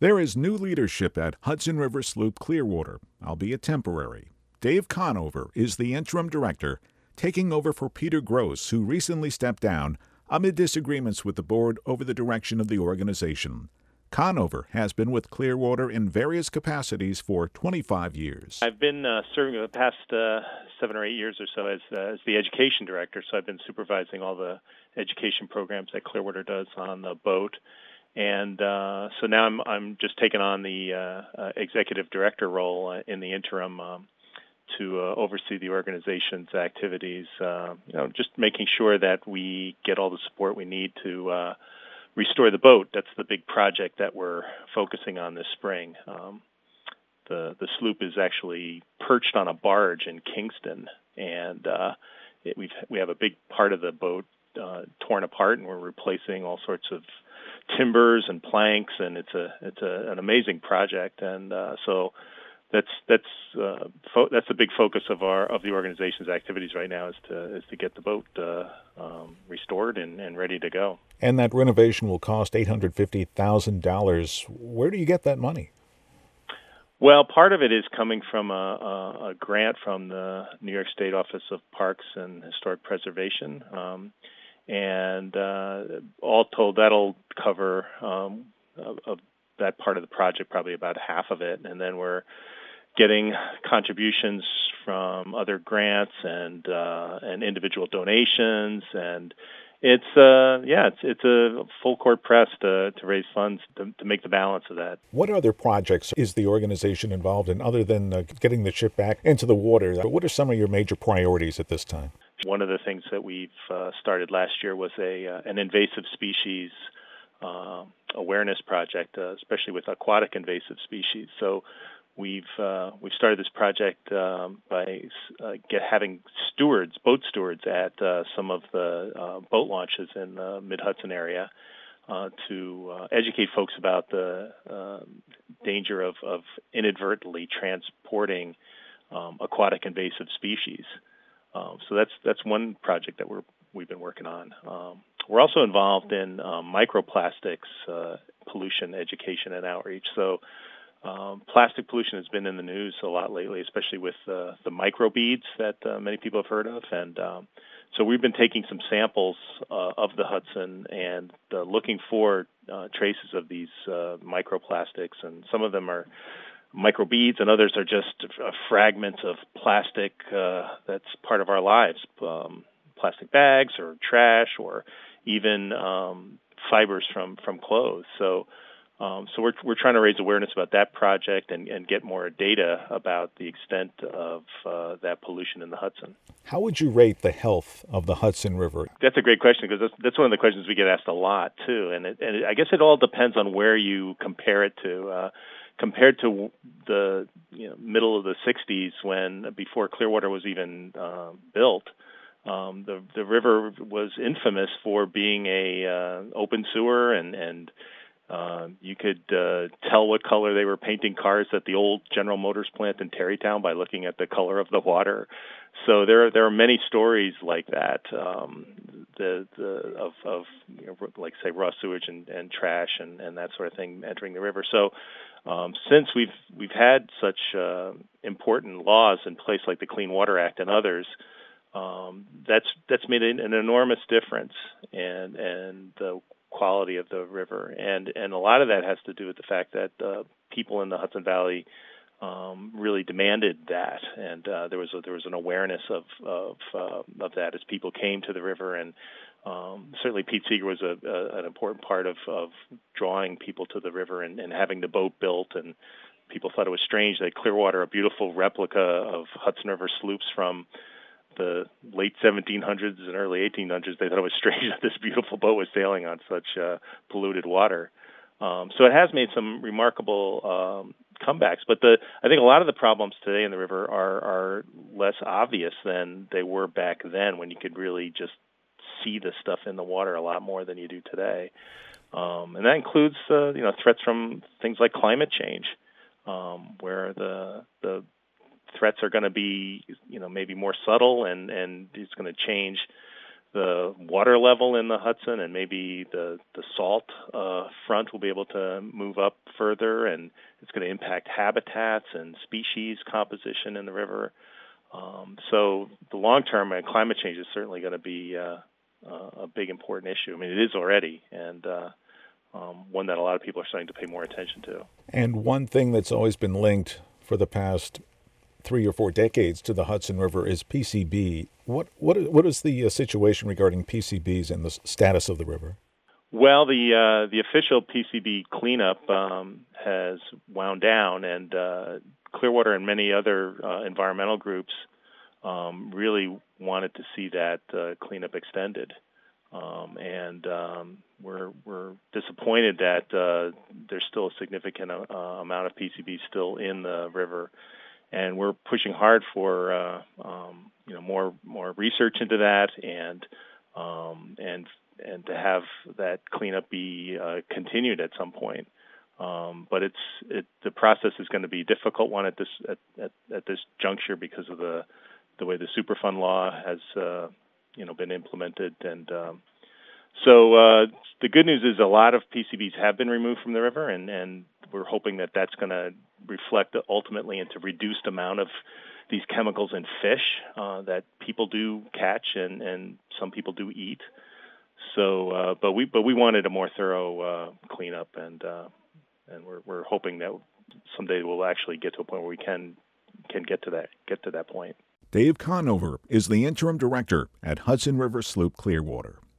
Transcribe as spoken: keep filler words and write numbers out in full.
There is new leadership at Hudson River Sloop Clearwater, albeit temporary. Dave Conover is the interim director, taking over for Peter Gross, who recently stepped down amid disagreements with the board over the direction of the organization. Conover has been with Clearwater in various capacities for twenty-five years. I've been uh, serving the past uh, seven or eight years or so as, uh, as the education director, so I've been supervising all the education programs that Clearwater does on the boat. And uh, so now I'm I'm just taking on the uh, uh, executive director role uh, in the interim um, to uh, oversee the organization's activities. Uh, you know, just making sure that we get all the support we need to uh, restore the boat. That's the big project that we're focusing on this spring. Um, the the sloop is actually perched on a barge in Kingston, and uh, it, we've we have a big part of the boat uh, torn apart, and we're replacing all sorts of timbers and planks, and it's a it's a, an amazing project, and uh, so that's that's uh, fo- that's a big focus of our of the organization's activities right now is to is to get the boat uh, um, restored and, and ready to go. And that renovation will cost eight hundred fifty thousand dollars. Where do you get that money? Well, part of it is coming from a, a, a grant from the New York State Office of Parks and Historic Preservation. Um, And uh, all told, that'll cover um, of, of that part of the project, probably about half of it. And then we're getting contributions from other grants and uh, and individual donations. And it's uh, yeah, it's it's a full court press to to raise funds to, to make the balance of that. What other projects is the organization involved in other than uh, getting the ship back into the water? What are some of your major priorities at this time? One of the things that we've uh, started last year was a uh, an invasive species uh, awareness project, uh, especially with aquatic invasive species. So we've uh, we've started this project um, by uh, get having stewards, boat stewards, at uh, some of the uh, boat launches in the Mid-Hudson area uh, to uh, educate folks about the uh, danger of, of inadvertently transporting um, aquatic invasive species. Um, so that's that's one project that we're we've been working on. Um, we're also involved in um, microplastics uh, pollution education and outreach. So um, plastic pollution has been in the news a lot lately, especially with uh, the microbeads that uh, many people have heard of. And um, so we've been taking some samples uh, of the Hudson and uh, looking for uh, traces of these uh, microplastics, and some of them are microbeads, and others are just uh, fragments of plastic uh, that's part of our lives, um, plastic bags or trash, or even um, fibers from, from clothes. So, um, so we're we're trying to raise awareness about that project and, and get more data about the extent of uh, that pollution in the Hudson. How would you rate the health of the Hudson River? That's a great question, because that's, that's one of the questions we get asked a lot too, and, it, and it, I guess it all depends on where you compare it to. Uh, Compared to the you know, middle of the sixties, when before Clearwater was even uh, built, um, the the river was infamous for being a uh, open sewer, and and uh, you could uh, tell what color they were painting cars at the old General Motors plant in Tarrytown by looking at the color of the water. So there are, there are many stories like that, um, the the of of you know, like say raw sewage and, and trash and, and that sort of thing entering the river. So um, since we've we've had such uh, important laws in place like the Clean Water Act and others, um, that's that's made an, an enormous difference in and the quality of the river, and and a lot of that has to do with the fact that uh, people in the Hudson Valley Um, really demanded that, and uh, there was a, there was an awareness of of, uh, of that as people came to the river, and um, certainly Pete Seeger was a, a, an important part of, of drawing people to the river and, and having the boat built. And people thought it was strange that Clearwater, a beautiful replica of Hudson River sloops from the late seventeen hundreds and early eighteen hundreds, they thought it was strange that this beautiful boat was sailing on such uh, polluted water. Um, so it has made some remarkable um, comebacks, but the I think a lot of the problems today in the river are, are less obvious than they were back then, when you could really just see the stuff in the water a lot more than you do today. Um, and that includes uh, you know threats from things like climate change, um, where the the threats are going to be you know maybe more subtle, and, and it's going to change the water level in the Hudson, and maybe the the salt uh, front will be able to move up further, and it's going to impact habitats and species composition in the river. Um, so the long-term uh, climate change is certainly going to be uh, uh, a big important issue. I mean, it is already, and uh, um, one that a lot of people are starting to pay more attention to. And one thing that's always been linked for the past three or four decades to the Hudson River is P C B. What what what is the uh, situation regarding P C Bs and the s- status of the river? Well, the uh, the official P C B cleanup um, has wound down, and uh, Clearwater and many other uh, environmental groups um, really wanted to see that uh, cleanup extended. Um, and um, we're we're disappointed that uh, there's still a significant uh, amount of P C B still in the river, and we're pushing hard for uh, um, you know more more research into that, and um, and and to have that cleanup be uh, continued at some point. Um, but it's it, the process is going to be a difficult one at this at, at, at this juncture because of the the way the Superfund law has uh, you know been implemented, and um, so uh, the good news is a lot of P C Bs have been removed from the river, and, and we're hoping that that's going to reflect ultimately into reduced amount of these chemicals in fish uh, that people do catch and, and some people do eat. So, uh, but we but we wanted a more thorough uh, cleanup, and uh, and we're we're hoping that someday we'll actually get to a point where we can can get to that get to that point. Dave Conover is the interim director at Hudson River Sloop Clearwater.